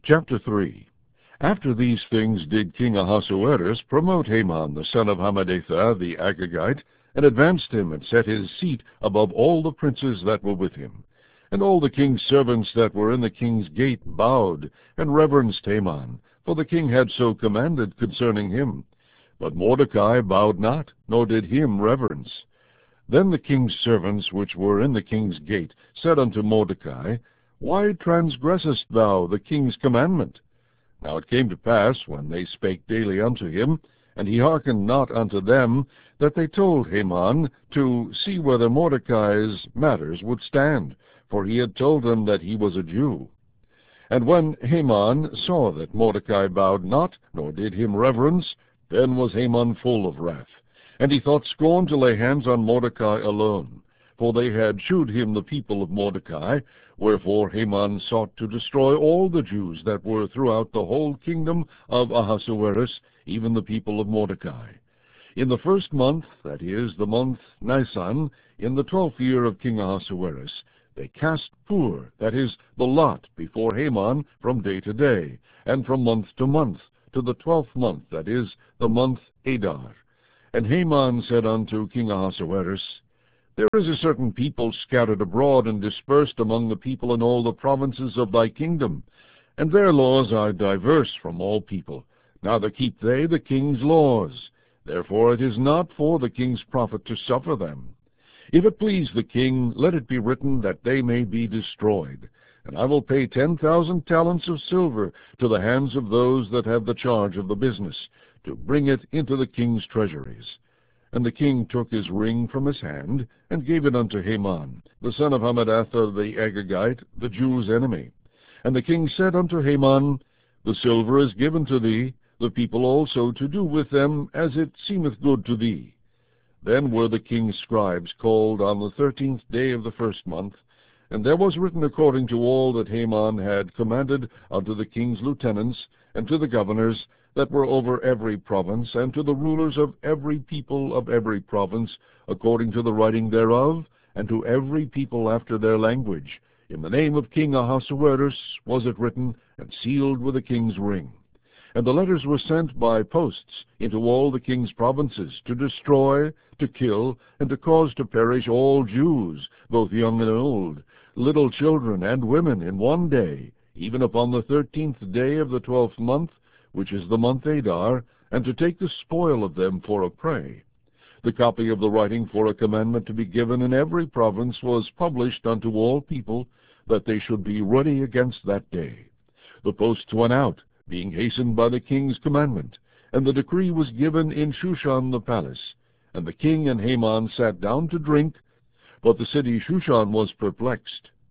Chapter 3. After these things did King Ahasuerus promote Haman the son of Hammedatha the Agagite, and advanced him, and set his seat above all the princes that were with him. And all the king's servants that were in the king's gate bowed, and reverenced Haman, for the king had so commanded concerning him. But Mordecai bowed not, nor did him reverence. Then the king's servants which were in the king's gate said unto Mordecai, Why transgressest thou the king's commandment? Now it came to pass, when they spake daily unto him, and he hearkened not unto them, that they told Haman to see whether Mordecai's matters would stand, for he had told them that he was a Jew. And when Haman saw that Mordecai bowed not, nor did him reverence, then was Haman full of wrath. And he thought scorn to lay hands on Mordecai alone, for they had shewed him the people of Mordecai. Wherefore Haman sought to destroy all the Jews that were throughout the whole kingdom of Ahasuerus, even the people of Mordecai. In the first month, that is, the month Nisan, in the 12th year of King Ahasuerus, they cast pur, that is, the lot, before Haman from day to day, and from month to month, to the 12th month, that is, the month Adar. And Haman said unto King Ahasuerus, There is a certain people scattered abroad and dispersed among the people in all the provinces of thy kingdom, and their laws are diverse from all people, neither keep they the king's laws. Therefore it is not for the king's profit to suffer them. If it please the king, let it be written that they may be destroyed. And I will pay 10,000 talents of silver to the hands of those that have the charge of the business, to bring it into the king's treasuries. And the king took his ring from his hand, and gave it unto Haman, the son of Hammedatha the Agagite, the Jews' enemy. And the king said unto Haman, The silver is given to thee, the people also to do with them as it seemeth good to thee. Then were the king's scribes called on the 13th day of the first month, and there was written according to all that Haman had commanded unto the king's lieutenants, and to the governors that were over every province, and to the rulers of every people of every province, according to the writing thereof, and to every people after their language. In the name of King Ahasuerus was it written, and sealed with the king's ring. And the letters were sent by posts into all the king's provinces, to destroy, to kill, and to cause to perish all Jews, both young and old, little children and women, in one day, even upon the 13th day of the 12th month, which is the month Adar, and to take the spoil of them for a prey. The copy of the writing for a commandment to be given in every province was published unto all people, that they should be ready against that day. The posts went out, being hastened by the king's commandment, and the decree was given in Shushan the palace. And the king and Haman sat down to drink, but the city Shushan was perplexed.